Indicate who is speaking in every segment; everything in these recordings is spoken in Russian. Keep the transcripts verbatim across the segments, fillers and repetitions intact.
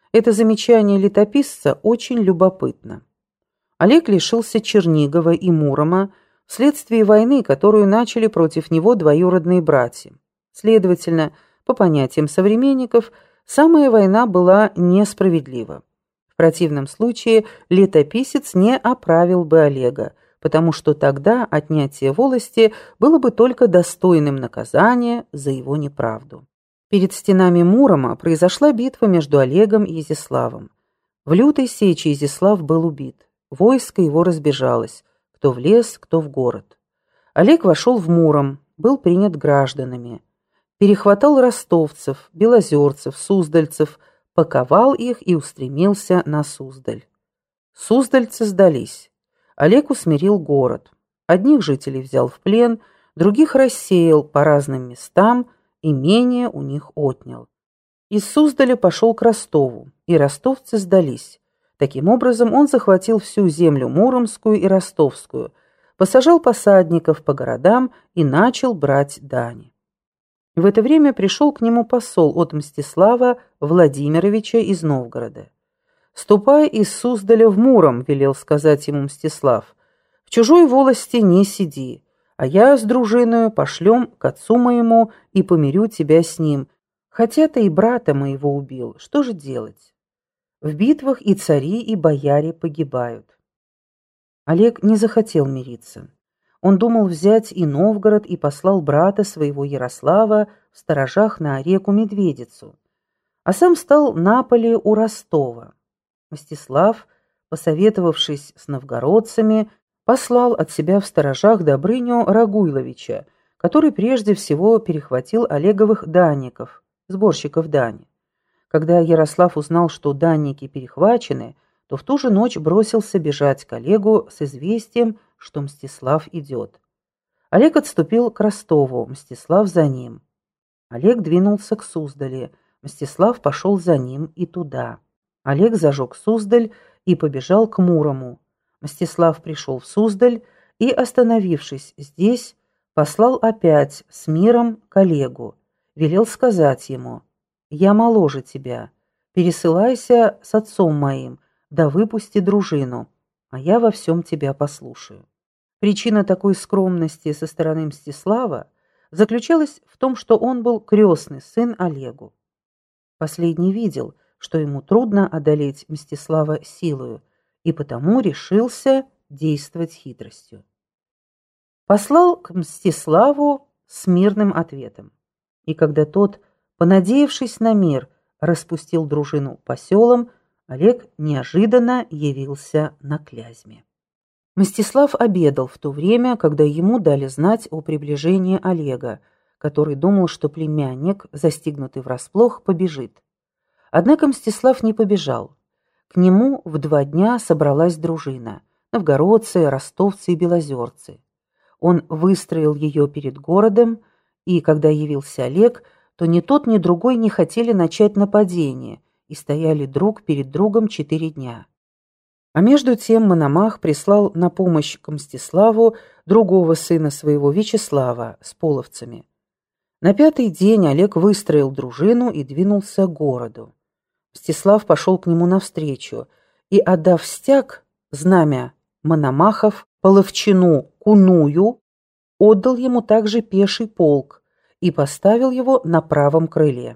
Speaker 1: Это замечание летописца очень любопытно. Олег лишился Чернигова и Мурома вследствие войны, которую начали против него двоюродные братья. Следовательно, по понятиям современников, самая война была несправедлива. В противном случае летописец не оправил бы Олега, потому что тогда отнятие волости было бы только достойным наказания за его неправду. Перед стенами Мурома произошла битва между Олегом и Изяславом. В лютой сече Изяслав был убит. Войско его разбежалось, кто в лес, кто в город. Олег вошел в Муром, был принят гражданами. Перехватал ростовцев, белозерцев, суздальцев, паковал их и устремился на Суздаль. Суздальцы сдались. Олег усмирил город. Одних жителей взял в плен, других рассеял по разным местам, имение у них отнял. Из Суздаля пошел к Ростову, и ростовцы сдались. Таким образом, он захватил всю землю Муромскую и Ростовскую, посажал посадников по городам и начал брать дани. В это время пришел к нему посол от Мстислава Владимировича из Новгорода. «Ступай из Суздаля в Муром», — велел сказать ему Мстислав. «В чужой волости не сиди, а я с дружиною пошлем к отцу моему и помирю тебя с ним. Хотя ты и брата моего убил, что же делать? В битвах и цари, и бояре погибают». Олег не захотел мириться. Он думал взять и Новгород и послал брата своего Ярослава в сторожах на реку Медведицу, а сам стал на поле у Ростова. Мстислав, посоветовавшись с новгородцами, послал от себя в сторожах Добрыню Рагуйловича, который прежде всего перехватил Олеговых данников, сборщиков дани. Когда Ярослав узнал, что данники перехвачены, то в ту же ночь бросился бежать к Олегу с известием, что Мстислав идет. Олег отступил к Ростову, Мстислав за ним. Олег двинулся к Суздали, Мстислав пошел за ним и туда. Олег зажег Суздаль и побежал к Мурому. Мстислав пришел в Суздаль и, остановившись здесь, послал опять с миром к Олегу, велел сказать ему: «Я моложе тебя, пересылайся с отцом моим, да выпусти дружину, а я во всем тебя послушаю». Причина такой скромности со стороны Мстислава заключалась в том, что он был крестный сын Олегу. Последний видел, что ему трудно одолеть Мстислава силою, и потому решился действовать хитростью. Послал к Мстиславу с мирным ответом, и когда тот, понадеявшись на мир, распустил дружину по селам, Олег неожиданно явился на Клязьме. Мстислав обедал в то время, когда ему дали знать о приближении Олега, который думал, что племянник, застигнутый врасплох, побежит. Однако Мстислав не побежал. К нему в два дня собралась дружина — новгородцы, ростовцы и белозерцы. Он выстроил ее перед городом, и когда явился Олег, то ни тот, ни другой не хотели начать нападение и стояли друг перед другом четыре дня. А между тем Мономах прислал на помощь к Мстиславу другого сына своего Вячеслава с половцами. На пятый день Олег выстроил дружину и двинулся к городу. Мстислав пошел к нему навстречу и, отдав стяг, знамя Мономахов, половчину Куную, отдал ему также пеший полк и поставил его на правом крыле.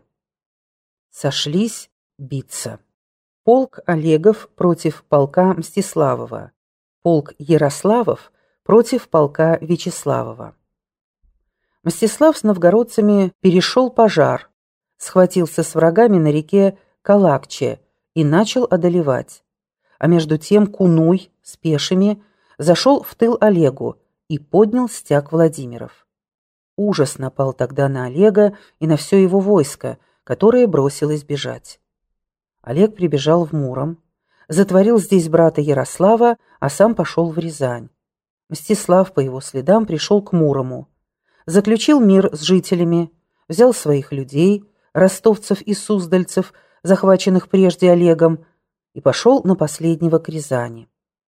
Speaker 1: Сошлись биться. Полк Олегов против полка Мстиславова, полк Ярославов против полка Вячеславова. Мстислав с новгородцами перешел пожар, схватился с врагами на реке Калакче и начал одолевать. А между тем Кунуй с пешими зашел в тыл Олегу и поднял стяг Владимиров. Ужас напал тогда на Олега и на все его войско, которое бросилось бежать. Олег прибежал в Муром, затворил здесь брата Ярослава, а сам пошел в Рязань. Мстислав по его следам пришел к Мурому, заключил мир с жителями, взял своих людей, ростовцев и суздальцев, захваченных прежде Олегом, и пошел на последнего к Рязани.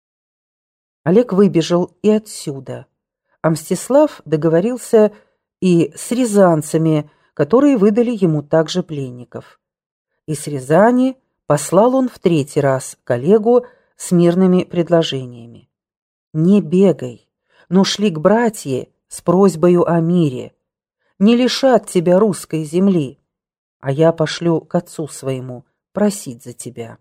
Speaker 1: Олег выбежал и отсюда, а Мстислав договорился и с рязанцами, которые выдали ему также пленников. И с Рязани послал он в третий раз коллегу с мирными предложениями. «Не бегай, но шли к братье с просьбою о мире. Не лишат тебя русской земли, а я пошлю к отцу своему просить за тебя».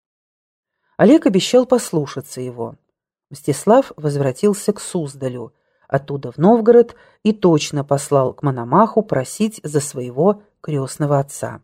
Speaker 1: Олег обещал послушаться его. Мстислав возвратился к Суздалю, оттуда в Новгород, и точно послал к Мономаху просить за своего крестного отца.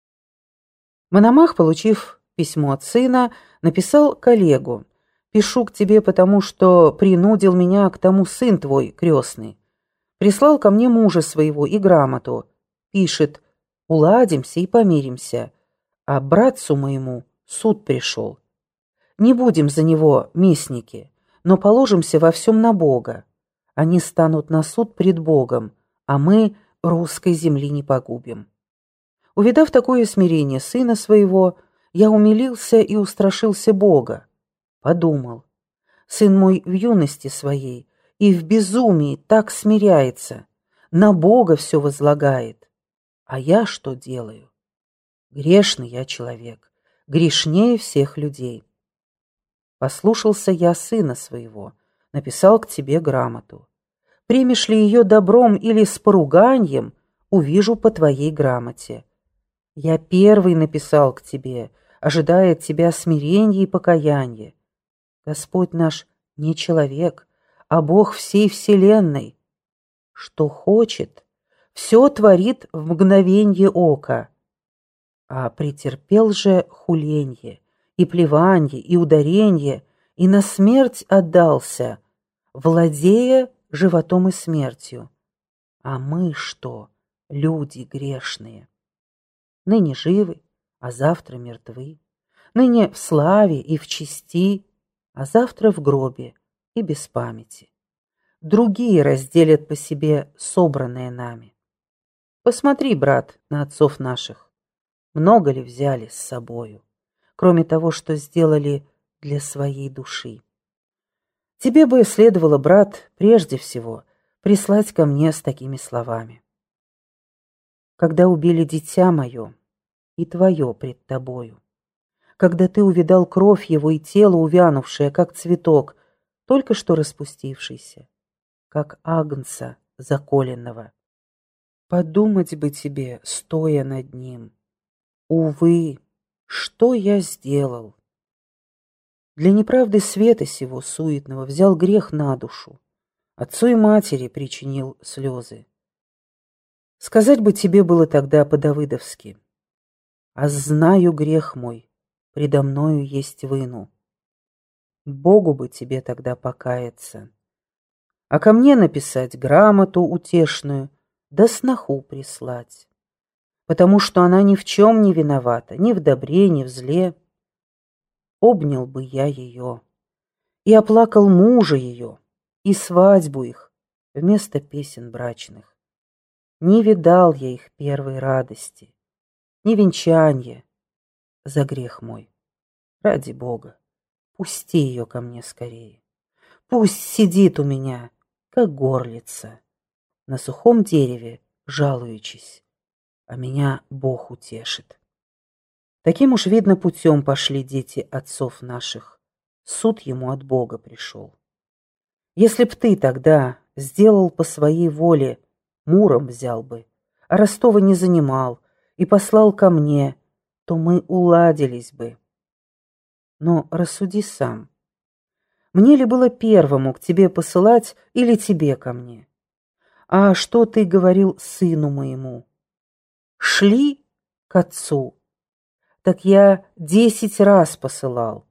Speaker 1: Мономах, получив письмо от сына, написал коллегу: «Пишу к тебе, потому что принудил меня к тому сын твой крестный. Прислал ко мне мужа своего и грамоту. Пишет: уладимся и помиримся, а братцу моему суд пришел. Не будем за него местники, но положимся во всем на Бога. Они станут на суд пред Богом, а мы русской земли не погубим». Увидав такое смирение сына своего, я умилился и устрашился Бога. Подумал: сын мой в юности своей и в безумии так смиряется, на Бога все возлагает. А я что делаю? Грешный я человек, грешнее всех людей. Послушался я сына своего, написал к тебе грамоту. Примешь ли ее добром или с поруганьем, увижу по твоей грамоте. Я первый написал к тебе, ожидая от тебя смирения и покаяния. Господь наш не человек, а Бог всей вселенной. Что хочет, все творит в мгновенье ока. А претерпел же хуленье, и плеванье, и ударенье, и на смерть отдался, владея животом и смертью. А мы что, люди грешные? Ныне живы, а завтра мертвы. Ныне в славе и в чести, а завтра в гробе и без памяти. Другие разделят по себе собранное нами. Посмотри, брат, на отцов наших. Много ли взяли с собою, кроме того, что сделали для своей души? Тебе бы следовало, брат, прежде всего прислать ко мне с такими словами: когда убили дитя мое и твое пред тобою, когда ты увидал кровь его и тело увянувшее, как цветок, только что распустившийся, как агнца заколенного. Подумать бы тебе, стоя над ним: увы, что я сделал? Для неправды света сего суетного взял грех на душу, отцу и матери причинил слезы. Сказать бы тебе было тогда по-давыдовски: а знаю грех мой, предо мною есть выну. Богу бы тебе тогда покаяться, а ко мне написать грамоту утешную, да сноху прислать, потому что она ни в чем не виновата, ни в добре, ни в зле. Обнял бы я ее и оплакал мужа ее, и свадьбу их вместо песен брачных. Не видал я их первой радости, ни венчанья за грех мой. Ради Бога, пусти ее ко мне скорее. Пусть сидит у меня, как горлица, на сухом дереве жалуючись, а меня Бог утешит. Таким уж, видно, путем пошли дети отцов наших. Суд ему от Бога пришел. Если б ты тогда сделал по своей воле, Муром взял бы, а Ростова не занимал и послал ко мне, то мы уладились бы. Но рассуди сам. Мне ли было первому к тебе посылать или тебе ко мне? А что ты говорил сыну моему? Шли к отцу, так я десять раз посылал.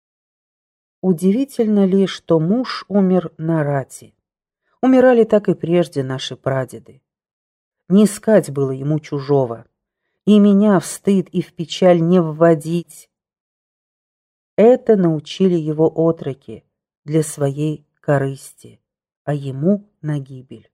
Speaker 1: Удивительно ли, что муж умер на рати? Умирали так и прежде наши прадеды. Не искать было ему чужого, и меня в стыд и в печаль не вводить. Это научили его отроки для своей корысти, а ему на гибель.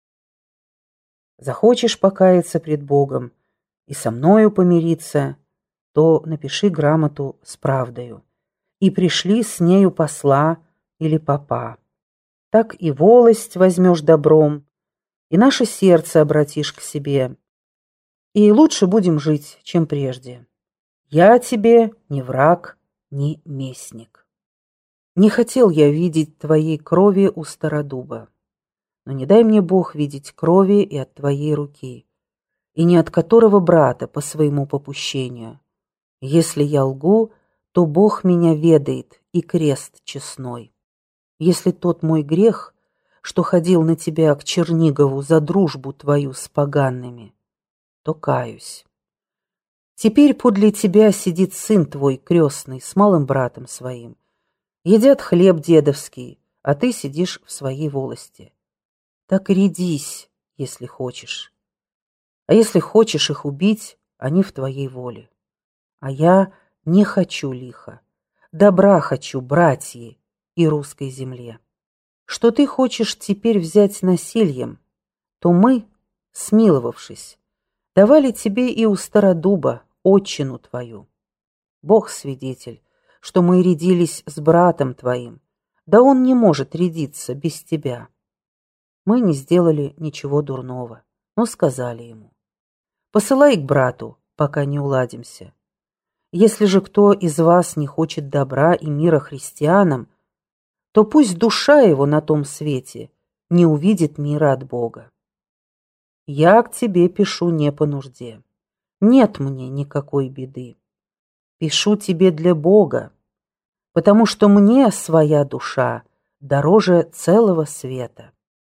Speaker 1: Захочешь покаяться пред Богом и со мною помириться, то напиши грамоту с правдою и пришли с нею посла или попа. Так и волость возьмешь добром, и наше сердце обратишь к себе, и лучше будем жить, чем прежде. Я тебе ни враг, ни местник. Не хотел я видеть твоей крови у Стародуба, но не дай мне Бог видеть крови и от твоей руки, и не от которого брата по своему попущению. Если я лгу, то Бог меня ведает, и крест честной. Если тот мой грех, что ходил на тебя к Чернигову за дружбу твою с погаными, то каюсь. Теперь подле тебя сидит сын твой крестный с малым братом своим. Едят хлеб дедовский, а ты сидишь в своей волости. Так рядись, если хочешь. А если хочешь их убить, они в твоей воле. А я не хочу лиха, добра хочу братьи и русской земле. Что ты хочешь теперь взять насильем, то мы, смиловавшись, давали тебе и у Стародуба отчину твою. Бог свидетель, что мы рядились с братом твоим, да он не может рядиться без тебя. Мы не сделали ничего дурного, но сказали ему: посылай к брату, пока не уладимся. Если же кто из вас не хочет добра и мира христианам, то пусть душа его на том свете не увидит мира от Бога. Я к тебе пишу не по нужде. Нет мне никакой беды. Пишу тебе для Бога, потому что мне своя душа дороже целого света.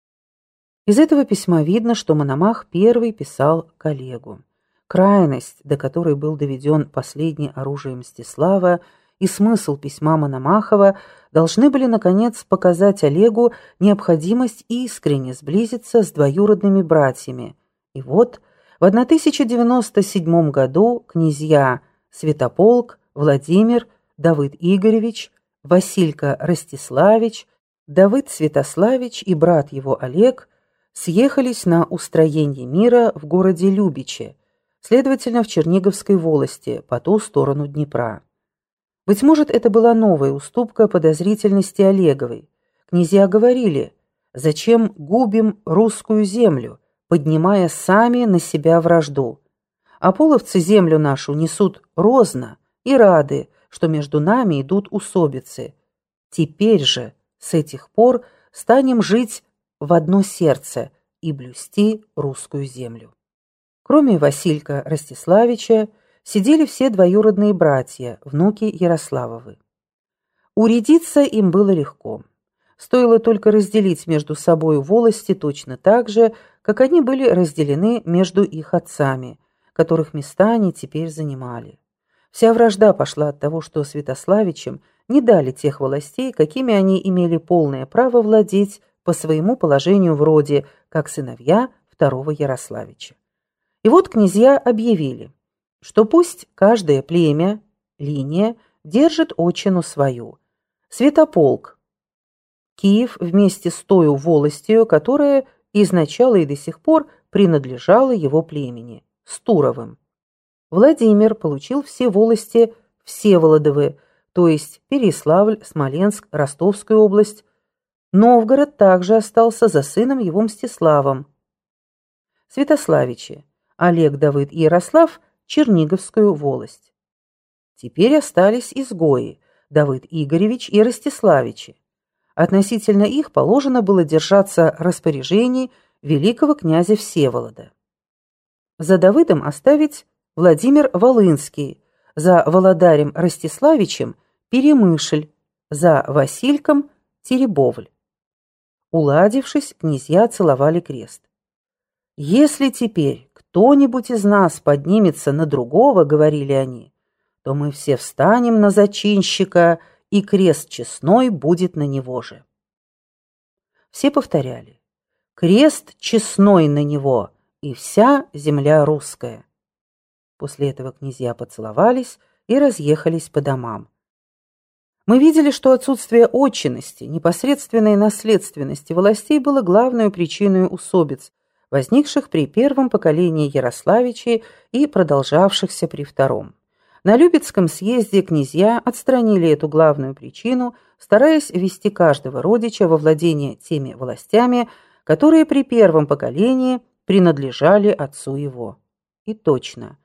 Speaker 1: Из этого письма видно, что Мономах первый писал коллегу. Крайность, до которой был доведен последний оружие Мстислава, и смысл письма Мономахова должны были, наконец, показать Олегу необходимость искренне сблизиться с двоюродными братьями. И вот в тысяча девяносто седьмом году князья Святополк, Владимир, Давыд Игоревич, Василько Ростиславич, Давыд Святославич и брат его Олег съехались на устроение мира в городе Любиче, следовательно, в Черниговской волости, по ту сторону Днепра. Быть может, это была новая уступка подозрительности Олеговой. Князья говорили: зачем губим русскую землю, поднимая сами на себя вражду? А половцы землю нашу несут розно и рады, что между нами идут усобицы. Теперь же, с этих пор, станем жить в одно сердце и блюсти русскую землю. Кроме Василька Ростиславича, сидели все двоюродные братья, внуки Ярославовы. Урядиться им было легко. Стоило только разделить между собой волости точно так же, как они были разделены между их отцами, которых места они теперь занимали. Вся вражда пошла от того, что Святославичам не дали тех властей, какими они имели полное право владеть по своему положению в роде, как сыновья второго Ярославича. И вот князья объявили, что пусть каждое племя, линия, держит отчину свою. Святополк, Киев вместе с тою волостью, которая изначала и до сих пор принадлежала его племени, с Туровым. Владимир получил все волости Всеволодовы, то есть Переяславль, Смоленск, Ростовскую область. Новгород также остался за сыном его Мстиславом. Святославичи, Олег, Давыд и Ярослав, Черниговскую волость. Теперь остались изгои, Давыд Игоревич и Ростиславичи. Относительно их положено было держаться распоряжений великого князя Всеволода. За Давыдом оставить Владимир Волынский, за Володарем Ростиславичем Перемышль, за Васильком Теребовль. Уладившись, князья целовали крест. «Если теперь кто-нибудь из нас поднимется на другого, — говорили они, — то мы все встанем на зачинщика, и крест честной будет на него же». Все повторяли: «Крест честной на него, и вся земля русская». После этого князья поцеловались и разъехались по домам. Мы видели, что отсутствие отчинности, непосредственной наследственности властей было главной причиной усобиц, возникших при первом поколении Ярославичей и продолжавшихся при втором. На Любецком съезде князья отстранили эту главную причину, стараясь ввести каждого родича во владение теми властями, которые при первом поколении принадлежали отцу его. И точно,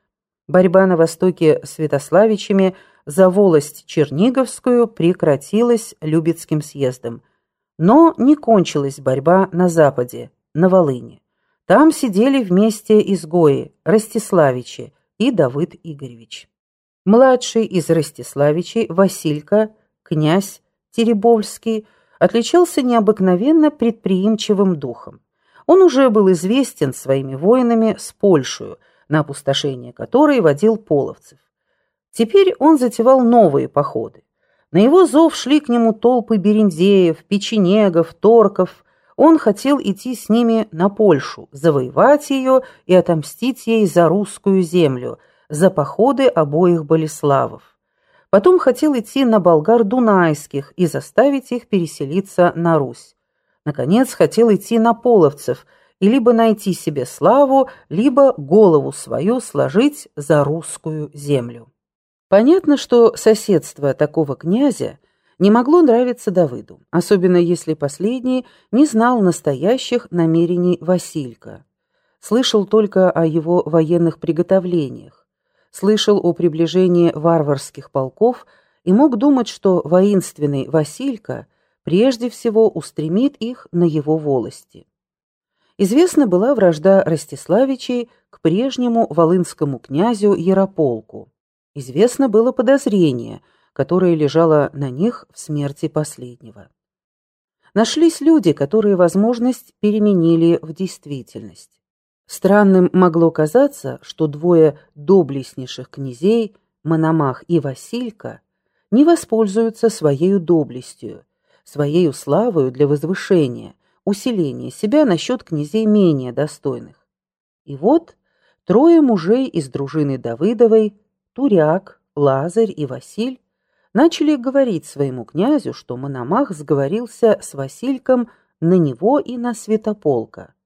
Speaker 1: Борьба на востоке с святославичами за волость Черниговскую прекратилась Любецким съездом. Но не кончилась борьба на западе, на Волыни. Там сидели вместе изгои Ростиславичи и Давыд Игоревич. Младший из Ростиславичей, Василька, князь Теребовльский, отличался необыкновенно предприимчивым духом. Он уже был известен своими воинами с Польшею, на опустошение которой водил половцев. Теперь он затевал новые походы. На его зов шли к нему толпы берендеев, печенегов, торков. Он хотел идти с ними на Польшу, завоевать ее и отомстить ей за русскую землю, за походы обоих Болеславов. Потом хотел идти на болгар дунайских и заставить их переселиться на Русь. Наконец, хотел идти на половцев и либо найти себе славу, либо голову свою сложить за русскую землю. Понятно, что соседство такого князя не могло нравиться Давыду, особенно если последний не знал настоящих намерений Василька. Слышал только о его военных приготовлениях, слышал о приближении варварских полков и мог думать, что воинственный Василька прежде всего устремит их на его волости. Известна была вражда Ростиславичей к прежнему волынскому князю Ярополку. Известно было подозрение, которое лежало на них в смерти последнего. Нашлись люди, которые возможность переменили в действительность. Странным могло казаться, что двое доблестнейших князей, Мономах и Василька, не воспользуются своею доблестью, своею славою для возвышения, усиления себя насчет князей менее достойных. И вот трое мужей из дружины Давыдовой, Туряк, Лазарь и Василь, начали говорить своему князю, что Мономах сговорился с Васильком на него и на Святополка.